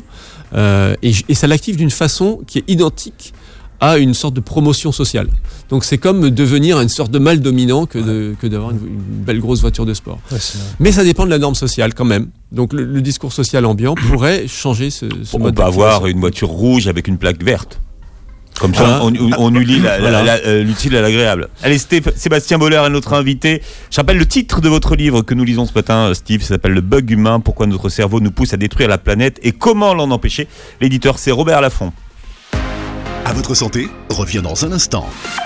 Et ça l'active d'une façon qui est identique à une sorte de promotion sociale. Donc c'est comme devenir une sorte de mâle dominant que d'avoir une belle grosse voiture de sport. Mais ça dépend de la norme sociale quand même. Donc le discours social ambiant pourrait changer ce mode. On peut avoir une voiture rouge avec une plaque verte. Comme ça, on unie l'utile à l'agréable. Allez, Sébastien Boller est notre invité. Je rappelle le titre de votre livre que nous lisons ce matin, Steve. Ça s'appelle Le bug humain, pourquoi notre cerveau nous pousse à détruire la planète et comment l'en empêcher. L'éditeur, c'est Robert Laffont. À votre santé revient dans un instant.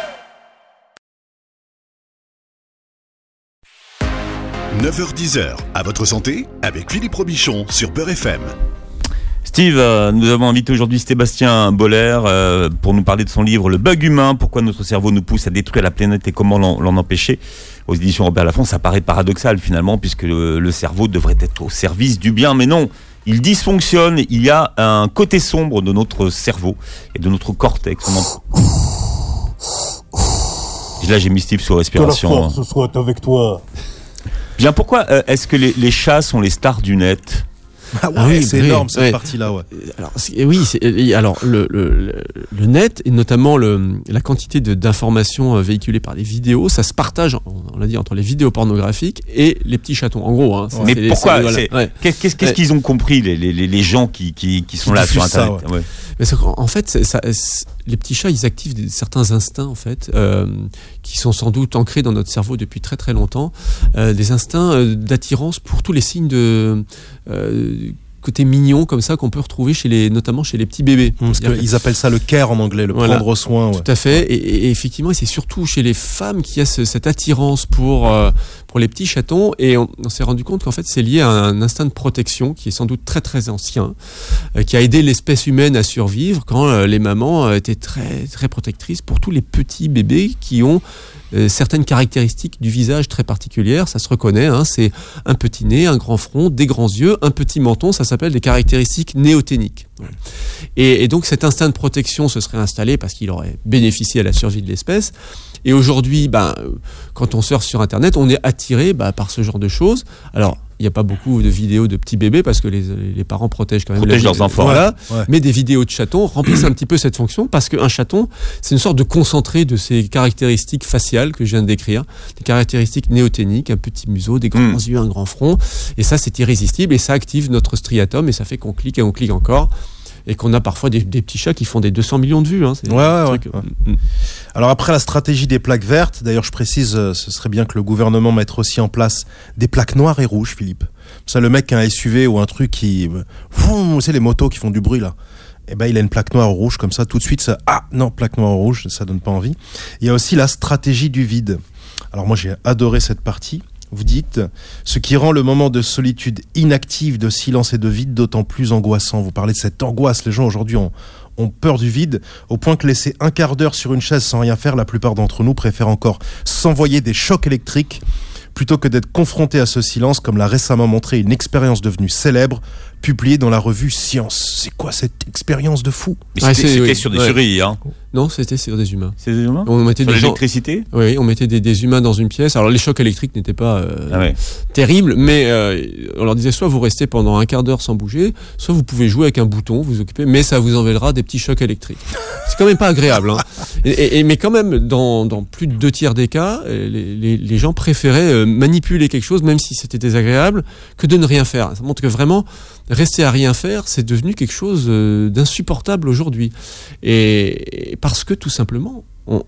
« 9h-10h, à votre santé, avec Philippe Robichon sur Beurre FM. » Steve, nous avons invité aujourd'hui Sébastien Boller pour nous parler de son livre « Le bug humain, pourquoi notre cerveau nous pousse à détruire la planète et comment l'en empêcher ?» aux éditions Robert Laffont. Ça paraît paradoxal finalement, puisque le cerveau devrait être au service du bien, mais non, il dysfonctionne. Il y a un côté sombre de notre cerveau et de notre cortex. Là, j'ai mis Steve sur respiration. Que la force soit avec toi. Bien, pourquoi est-ce que les chats sont les stars du net ? Ah ouais, c'est énorme cette partie-là, ouais. Alors, le net et notamment la quantité d'informations véhiculées par les vidéos, ça se partage, on l'a dit, entre les vidéos pornographiques et les petits chatons. En gros, hein. Mais pourquoi qu'est-ce qu'ils ont compris les gens qui sont là sur Internet? Ça, ouais. Parce qu'en fait, les petits chats, ils activent certains instincts en fait, qui sont sans doute ancrés dans notre cerveau depuis très très longtemps, des instincts d'attirance pour tous les signes de côté mignon comme ça qu'on peut retrouver notamment chez les petits bébés. Parce qu'ils appellent ça le care en anglais, le prendre soin. Ouais. Tout à fait. Et effectivement, c'est surtout chez les femmes qu'il y a cette attirance pour les petits chatons. Et on s'est rendu compte qu'en fait, c'est lié à un instinct de protection qui est sans doute très très ancien, qui a aidé l'espèce humaine à survivre quand les mamans étaient très très protectrices pour tous les petits bébés qui ont certaines caractéristiques du visage très particulières, ça se reconnaît, hein, c'est un petit nez, un grand front, des grands yeux, un petit menton, ça s'appelle des caractéristiques néoténiques. Et donc cet instinct de protection se serait installé parce qu'il aurait bénéficié à la survie de l'espèce. Et aujourd'hui, quand on surfe sur Internet, on est attiré par ce genre de choses. Alors, il n'y a pas beaucoup de vidéos de petits bébés parce que les parents protègent quand même leurs enfants. Voilà. Ouais. Mais des vidéos de chatons remplissent un petit peu cette fonction parce qu'un chaton, c'est une sorte de concentré de ces caractéristiques faciales que je viens de décrire, des caractéristiques néoténiques, un petit museau, des grands yeux, un grand front. Et ça, c'est irrésistible et ça active notre striatum et ça fait qu'on clique et on clique encore. Et qu'on a parfois des petits chats qui font des 200 millions de vues. Hein. Ouais. Alors après la stratégie des plaques vertes, d'ailleurs je précise, ce serait bien que le gouvernement mette aussi en place des plaques noires et rouges, Philippe. Ça, le mec qui a un SUV ou un truc qui... Vous savez, les motos qui font du bruit là. Il a une plaque noire ou rouge comme ça, tout de suite, plaque noire ou rouge, ça donne pas envie. Il y a aussi la stratégie du vide. Alors moi j'ai adoré cette partie. Vous dites, ce qui rend le moment de solitude inactive, de silence et de vide d'autant plus angoissant. Vous parlez de cette angoisse. Les gens aujourd'hui ont peur du vide, au point que laisser un quart d'heure sur une chaise sans rien faire, la plupart d'entre nous préfèrent encore s'envoyer des chocs électriques plutôt que d'être confrontés à ce silence, comme l'a récemment montré une expérience devenue célèbre, publiée dans la revue Science. C'est quoi cette expérience de fou ? C'était sur des souris, hein ? Non, c'était sur des humains. C'est des humains ? On mettait sur l'électricité ? Oui, on mettait des humains dans une pièce. Alors les chocs électriques n'étaient pas terribles, mais on leur disait soit vous restez pendant un quart d'heure sans bouger, soit vous pouvez jouer avec un bouton, vous occupez, mais ça vous enverra des petits chocs électriques. C'est quand même pas agréable. Hein. Mais quand même, dans plus de 2/3 des cas, les gens préféraient manipuler quelque chose, même si c'était désagréable, que de ne rien faire. Ça montre que vraiment, rester à rien faire, c'est devenu quelque chose d'insupportable aujourd'hui. Et parce que tout simplement,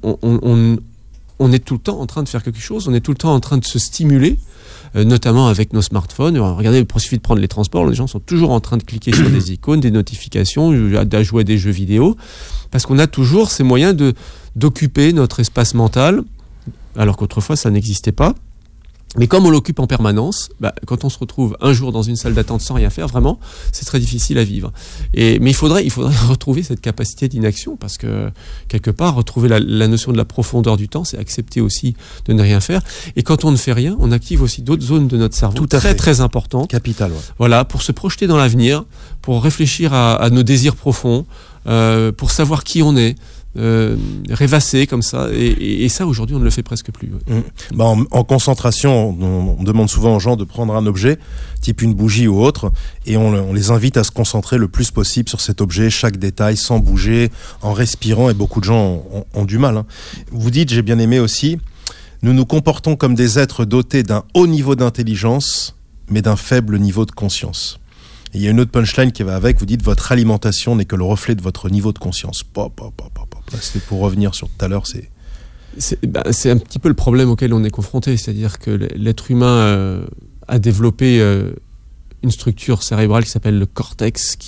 on est tout le temps en train de faire quelque chose, on est tout le temps en train de se stimuler, notamment avec nos smartphones. Regardez, il suffit de prendre les transports, les gens sont toujours en train de cliquer sur des icônes, des notifications, à jouer à des jeux vidéo, parce qu'on a toujours ces moyens d'occuper notre espace mental, alors qu'autrefois ça n'existait pas. Mais comme on l'occupe en permanence, quand on se retrouve un jour dans une salle d'attente sans rien faire, vraiment, c'est très difficile à vivre. Mais il faudrait retrouver cette capacité d'inaction, parce que quelque part, retrouver la notion de la profondeur du temps, c'est accepter aussi de ne rien faire. Et quand on ne fait rien, on active aussi d'autres zones de notre cerveau très importantes. Capital, ouais. Voilà, pour se projeter dans l'avenir, pour réfléchir à nos désirs profonds, pour savoir qui on est. Rêvasser comme ça, et ça aujourd'hui on ne le fait presque plus. En concentration, on demande souvent aux gens de prendre un objet type une bougie ou autre, et on les invite à se concentrer le plus possible sur cet objet, chaque détail, sans bouger, en respirant, et beaucoup de gens ont du mal. Vous dites, j'ai bien aimé aussi, nous nous comportons comme des êtres dotés d'un haut niveau d'intelligence mais d'un faible niveau de conscience. Et il y a une autre punchline qui va avec, vous dites, votre alimentation n'est que le reflet de votre niveau de conscience. C'était pour revenir sur tout à l'heure, c'est un petit peu le problème auquel on est confronté, c'est-à-dire que l'être humain a développé une structure cérébrale qui s'appelle le cortex, qui est le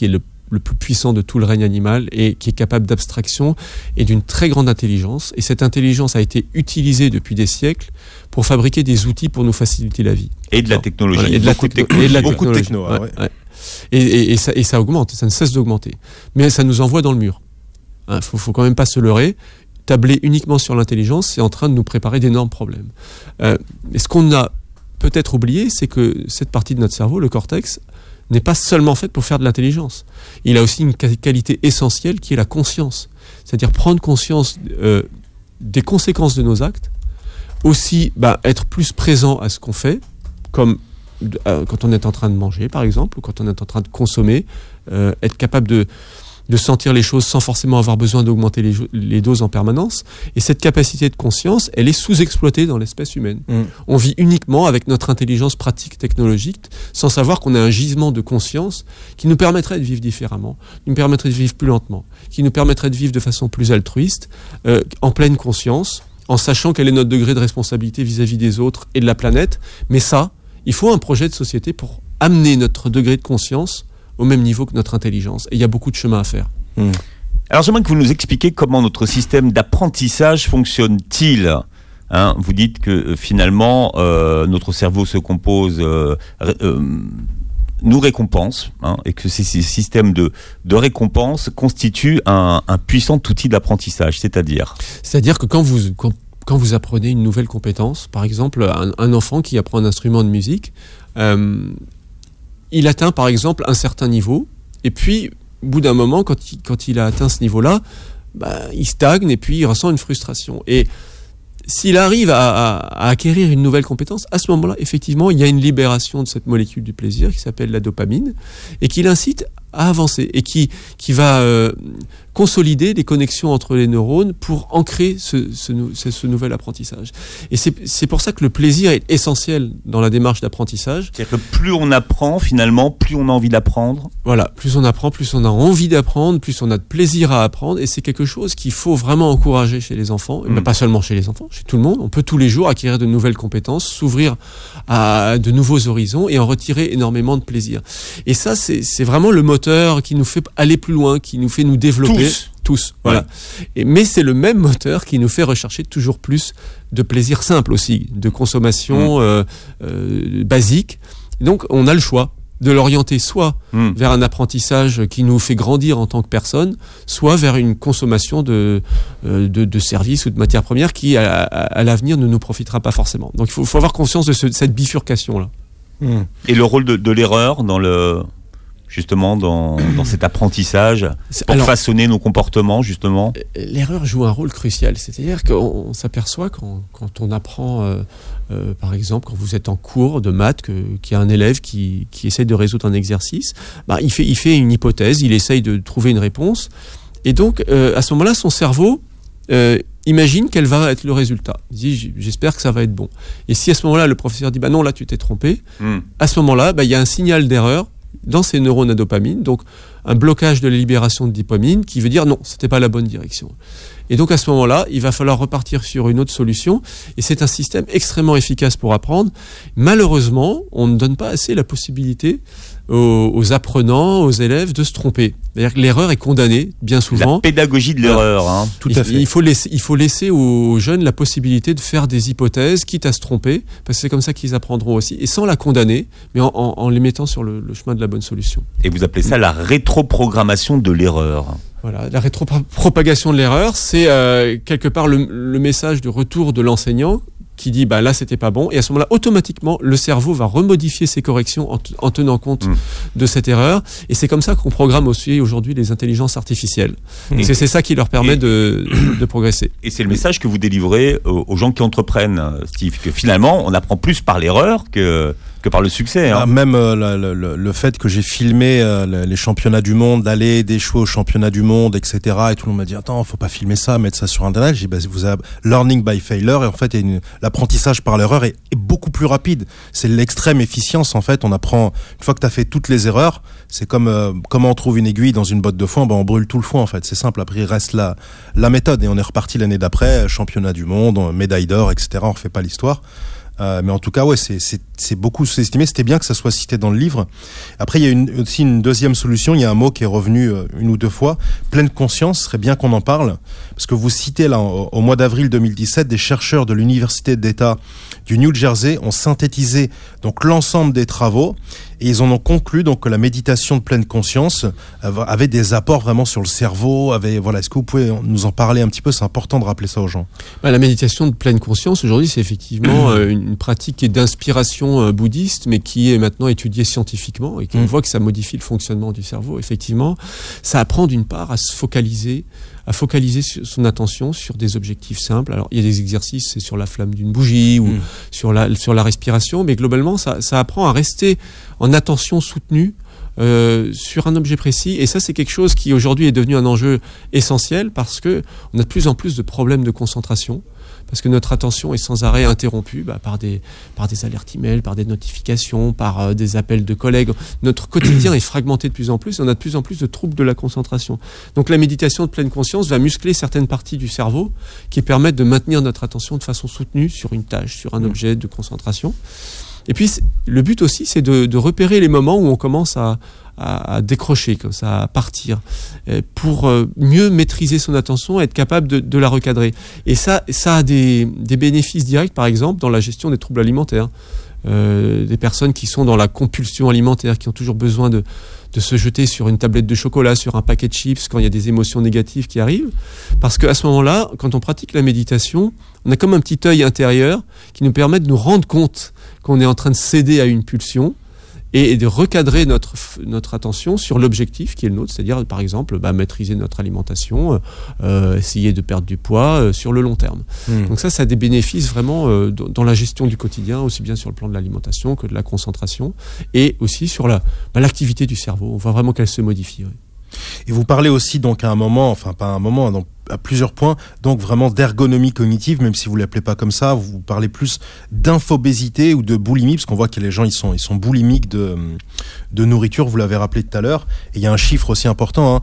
le plus puissant de tout le règne animal et qui est capable d'abstraction et d'une très grande intelligence. Et cette intelligence a été utilisée depuis des siècles pour fabriquer des outils pour nous faciliter la vie. Et de la technologie. Voilà, beaucoup de techno. Ouais. Et ça augmente, ça ne cesse d'augmenter. Mais ça nous envoie dans le mur. Faut quand même pas se leurrer. Tabler uniquement sur l'intelligence, c'est en train de nous préparer d'énormes problèmes. Et ce qu'on a peut-être oublié, c'est que cette partie de notre cerveau, le cortex, n'est pas seulement faite pour faire de l'intelligence. Il a aussi une qualité essentielle qui est la conscience. C'est-à-dire prendre conscience des conséquences de nos actes, aussi être plus présent à ce qu'on fait, comme quand on est en train de manger, par exemple, ou quand on est en train de consommer, être capable de sentir les choses sans forcément avoir besoin d'augmenter les doses en permanence. Et cette capacité de conscience, elle est sous-exploitée dans l'espèce humaine. On vit uniquement avec notre intelligence pratique technologique, sans savoir qu'on a un gisement de conscience qui nous permettrait de vivre différemment, qui nous permettrait de vivre plus lentement, qui nous permettrait de vivre de façon plus altruiste, en pleine conscience, en sachant quel est notre degré de responsabilité vis-à-vis des autres et de la planète. Mais ça, il faut un projet de société pour amener notre degré de conscience au même niveau que notre intelligence. Et il y a beaucoup de chemin à faire. Alors j'aimerais que vous nous expliquiez comment notre système d'apprentissage fonctionne-t-il. Vous dites que finalement notre cerveau se compose, nous récompense, et que ces systèmes de récompense constituent un puissant outil d'apprentissage. C'est-à-dire que quand vous apprenez une nouvelle compétence, par exemple un enfant qui apprend un instrument de musique, il atteint par exemple un certain niveau, et puis au bout d'un moment, quand il a atteint ce niveau-là, il stagne et puis il ressent une frustration. Et s'il arrive à acquérir une nouvelle compétence, à ce moment-là, effectivement, il y a une libération de cette molécule du plaisir qui s'appelle la dopamine et qui l'incite à avancer et qui va consolider les connexions entre les neurones pour ancrer ce nouvel apprentissage. Et c'est pour ça que le plaisir est essentiel dans la démarche d'apprentissage. C'est-à-dire que plus on apprend, finalement, plus on a envie d'apprendre. Voilà, plus on apprend, plus on a envie d'apprendre, plus on a de plaisir à apprendre. Et c'est quelque chose qu'il faut vraiment encourager chez les enfants. Et pas seulement chez les enfants, chez tout le monde. On peut tous les jours acquérir de nouvelles compétences, s'ouvrir à de nouveaux horizons et en retirer énormément de plaisir. Et ça, c'est vraiment le moteur qui nous fait aller plus loin, qui nous fait nous développer. Tous, voilà. Ouais. Mais c'est le même moteur qui nous fait rechercher toujours plus de plaisir simple aussi, de consommation basique. Donc on a le choix de l'orienter soit vers un apprentissage qui nous fait grandir en tant que personne, soit vers une consommation de services ou de matières premières qui, à l'avenir, ne nous profitera pas forcément. Donc il faut avoir conscience de cette bifurcation-là. Et le rôle de l'erreur justement dans cet apprentissage pour façonner nos comportements, justement. L'erreur joue un rôle crucial, c'est-à-dire qu'on s'aperçoit quand on apprend, par exemple, quand vous êtes en cours de maths, qu'il y a un élève qui essaie de résoudre un exercice, il fait une hypothèse, il essaye de trouver une réponse, et donc à ce moment-là, son cerveau imagine quel va être le résultat. Il dit, j'espère que ça va être bon. Et si à ce moment-là, le professeur dit, non, là tu t'es trompé, à ce moment-là, il y a un signal d'erreur dans ces neurones à dopamine, donc un blocage de la libération de dopamine qui veut dire non, c'était pas la bonne direction. Et donc à ce moment-là, il va falloir repartir sur une autre solution, et c'est un système extrêmement efficace pour apprendre. Malheureusement, on ne donne pas assez la possibilité aux apprenants, aux élèves de se tromper. C'est-à-dire que l'erreur est condamnée bien souvent. La pédagogie de l'erreur. Tout à fait. Il faut laisser aux jeunes la possibilité de faire des hypothèses, quitte à se tromper, parce que c'est comme ça qu'ils apprendront aussi, et sans la condamner, mais en les mettant sur le chemin de la bonne solution. Et vous appelez ça la rétroprogrammation de l'erreur. Voilà, la rétropropagation de l'erreur, c'est quelque part le message de retour de l'enseignant qui dit là c'était pas bon, et à ce moment-là automatiquement le cerveau va remodifier ses corrections en tenant compte de cette erreur, et c'est comme ça qu'on programme aussi aujourd'hui les intelligences artificielles. Et c'est ça qui leur permet de progresser. Et c'est le message que vous délivrez aux gens qui entreprennent, Steve, que finalement on apprend plus par l'erreur que par le succès. Même le fait que j'ai filmé les championnats du monde, d'aller d'échouer aux championnats du monde, etc. Et tout le monde m'a dit attends, faut pas filmer ça, mettre ça sur Internet. J'ai dit vous avez learning by failure, et en fait l'apprentissage par l'erreur est beaucoup plus rapide. C'est l'extrême efficience en fait. On apprend une fois que tu as fait toutes les erreurs. C'est comme comment on trouve une aiguille dans une botte de foin. On brûle tout le foin en fait. C'est simple. Après il reste la méthode, et on est reparti l'année d'après, championnat du monde, médaille d'or, etc. On refait pas l'histoire. Mais en tout cas, ouais, c'est beaucoup sous-estimé. C'était bien que ça soit cité dans le livre. Après, il y a aussi une deuxième solution. Il y a un mot qui est revenu une ou deux fois. Pleine conscience, serait bien qu'on en parle. Parce que vous citez là, au mois d'avril 2017, des chercheurs de l'Université d'État du New Jersey ont synthétisé donc l'ensemble des travaux et ils en ont conclu donc que la méditation de pleine conscience avait des apports vraiment sur le cerveau. Voilà, est-ce que vous pouvez nous en parler un petit peu? C'est important de rappeler ça aux gens. La méditation de pleine conscience aujourd'hui, c'est effectivement une pratique qui est d'inspiration bouddhiste, mais qui est maintenant étudiée scientifiquement et qu'on voit que ça modifie le fonctionnement du cerveau. Effectivement, ça apprend d'une part à se focaliser son attention sur des objectifs simples. Alors, il y a des exercices, c'est sur la flamme d'une bougie ou sur la respiration, mais globalement, ça apprend à rester en attention soutenue sur un objet précis. Et ça, c'est quelque chose qui aujourd'hui est devenu un enjeu essentiel parce que on a de plus en plus de problèmes de concentration. Parce que notre attention est sans arrêt interrompue par des alertes email, par des notifications, par des appels de collègues. Notre quotidien est fragmenté de plus en plus et on a de plus en plus de troubles de la concentration. Donc la méditation de pleine conscience va muscler certaines parties du cerveau qui permettent de maintenir notre attention de façon soutenue sur une tâche, sur un objet de concentration. Et puis le but aussi, c'est de repérer les moments où on commence à décrocher, comme ça, à partir, pour mieux maîtriser son attention et être capable de la recadrer. Et ça a des bénéfices directs, par exemple, dans la gestion des troubles alimentaires. Des personnes qui sont dans la compulsion alimentaire, qui ont toujours besoin de se jeter sur une tablette de chocolat, sur un paquet de chips, quand il y a des émotions négatives qui arrivent. Parce qu'à ce moment-là, quand on pratique la méditation, on a comme un petit œil intérieur qui nous permet de nous rendre compte qu'on est en train de céder à une pulsion et de recadrer notre attention sur l'objectif qui est le nôtre, c'est-à-dire par exemple maîtriser notre alimentation, essayer de perdre du poids sur le long terme. Donc ça a des bénéfices vraiment dans la gestion du quotidien, aussi bien sur le plan de l'alimentation que de la concentration, et aussi sur l'activité du cerveau. On voit vraiment qu'elle se modifie. Oui. Et vous parlez aussi donc à un moment, enfin pas à un moment, donc à plusieurs points, donc vraiment d'ergonomie cognitive, même si vous l'appelez pas comme ça, vous parlez plus d'infobésité ou de boulimie, parce qu'on voit que les gens ils sont boulimiques de nourriture, vous l'avez rappelé tout à l'heure, et il y a un chiffre aussi important,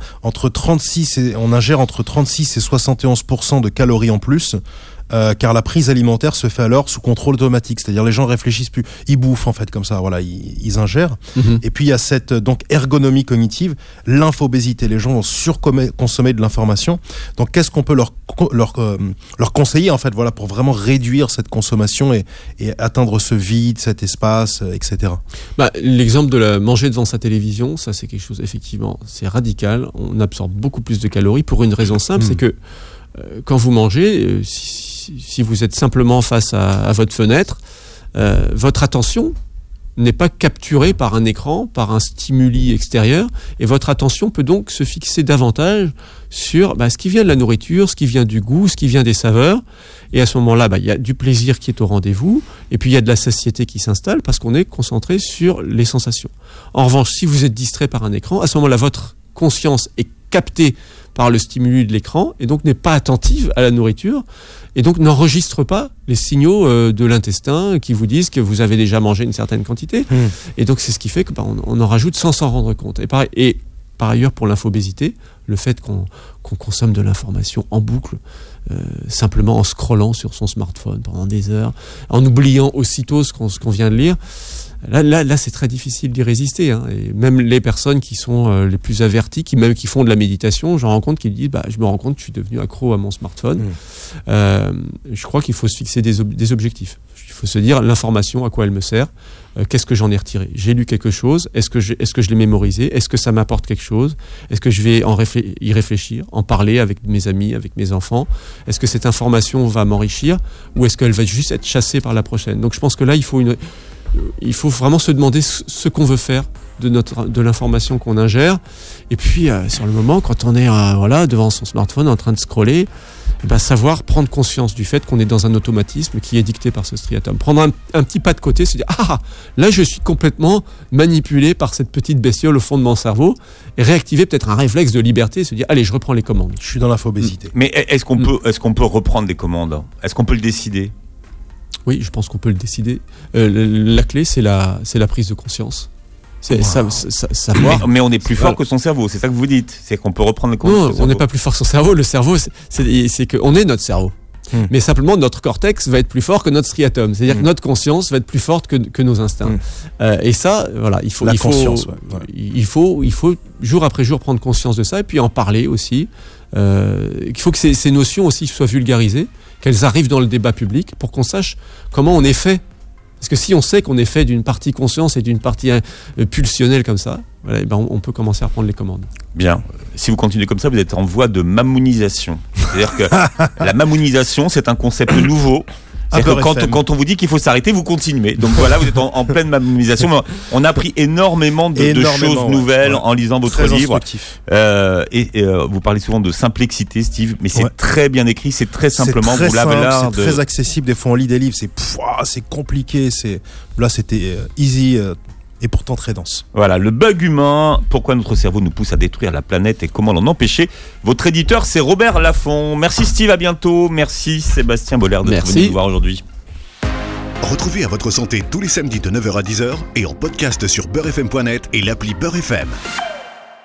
on ingère entre 36 et 71% de calories en plus, car la prise alimentaire se fait alors sous contrôle automatique, c'est-à-dire les gens réfléchissent plus, ils bouffent en fait comme ça, voilà, ils ingèrent. Et puis il y a cette donc ergonomie cognitive, l'infobésité, les gens vont surconsommer de l'information. Donc qu'est-ce qu'on peut leur conseiller en fait, voilà, pour vraiment réduire cette consommation et atteindre ce vide, cet espace, etc. L'exemple de manger devant sa télévision, ça c'est quelque chose effectivement, c'est radical. On absorbe beaucoup plus de calories pour une raison simple, c'est que quand vous mangez, si vous êtes simplement face à votre fenêtre, votre attention n'est pas capturée par un écran, par un stimuli extérieur, et votre attention peut donc se fixer davantage sur ce qui vient de la nourriture, ce qui vient du goût, ce qui vient des saveurs, et à ce moment-là, il y a du plaisir qui est au rendez-vous, et puis il y a de la satiété qui s'installe parce qu'on est concentré sur les sensations. En revanche, si vous êtes distrait par un écran, à ce moment-là, votre conscience est captée par le stimulus de l'écran et donc n'est pas attentive à la nourriture et donc n'enregistre pas les signaux de l'intestin qui vous disent que vous avez déjà mangé une certaine quantité. Et donc c'est ce qui fait que on en rajoute sans s'en rendre compte. Et par ailleurs, pour l'infobésité, le fait qu'on consomme de l'information en boucle, simplement en scrollant sur son smartphone pendant des heures, en oubliant aussitôt ce qu'on vient de lire, Là, c'est très difficile d'y résister. Et même les personnes qui sont les plus averties, qui font de la méditation, je me rends compte que je suis devenu accro à mon smartphone. Je crois qu'il faut se fixer des objectifs. Il faut se dire l'information, à quoi elle me sert, qu'est-ce que j'en ai retiré. J'ai lu quelque chose, est-ce que je l'ai mémorisé, est-ce que ça m'apporte quelque chose, est-ce que je vais y réfléchir, en parler avec mes amis, avec mes enfants, est-ce que cette information va m'enrichir ou est-ce qu'elle va juste être chassée par la prochaine. Donc je pense que là, il faut vraiment se demander ce qu'on veut faire de l'information qu'on ingère. Et puis, sur le moment, quand on est devant son smartphone en train de scroller, savoir prendre conscience du fait qu'on est dans un automatisme qui est dicté par ce striatum. Prendre un petit pas de côté, se dire là je suis complètement manipulé par cette petite bestiole au fond de mon cerveau, et réactiver peut-être un réflexe de liberté, se dire allez, je reprends les commandes. Je suis dans l'infobésité. Mais est-ce qu'on peut reprendre les commandes? Est-ce qu'on peut le décider? Oui, je pense qu'on peut le décider. La clé, c'est la prise de conscience. C'est savoir. Mais on est plus fort que son cerveau, c'est ça que vous dites. C'est qu'on peut reprendre le contrôle. Non, on n'est pas plus fort que son cerveau. Le cerveau, c'est qu'on est notre cerveau. Mais simplement, notre cortex va être plus fort que notre striatum. C'est-à-dire que notre conscience va être plus forte que nos instincts. Et ça, voilà, il faut jour après jour prendre conscience de ça et puis en parler aussi. Il faut que ces notions aussi soient vulgarisées, qu'elles arrivent dans le débat public pour qu'on sache comment on est fait. Parce que si on sait qu'on est fait d'une partie conscience et d'une partie pulsionnelle comme ça, voilà, et ben on peut commencer à reprendre les commandes. Bien. Si vous continuez comme ça, vous êtes en voie de mamounisation. C'est-à-dire que la mamounisation, c'est un concept nouveau. C'est-à-dire que quand on vous dit qu'il faut s'arrêter, vous continuez. Donc voilà, vous êtes en pleine mamounisation. On a appris énormément de choses nouvelles en lisant votre livre. Vous parlez souvent de simplicité, Steve, mais c'est très bien écrit, c'est très simplement. C'est très accessible. Des fois, on lit des livres, c'est compliqué. Là, c'était easy. Et pourtant très dense. Voilà, le bug humain, pourquoi notre cerveau nous pousse à détruire la planète et comment l'en empêcher. Votre éditeur, c'est Robert Laffont. Merci Steve, à bientôt. Merci Sébastien Boller de venir nous voir aujourd'hui. Retrouvez À Votre Santé tous les samedis de 9h à 10h et en podcast sur beurrefm.net et l'appli Beurre FM.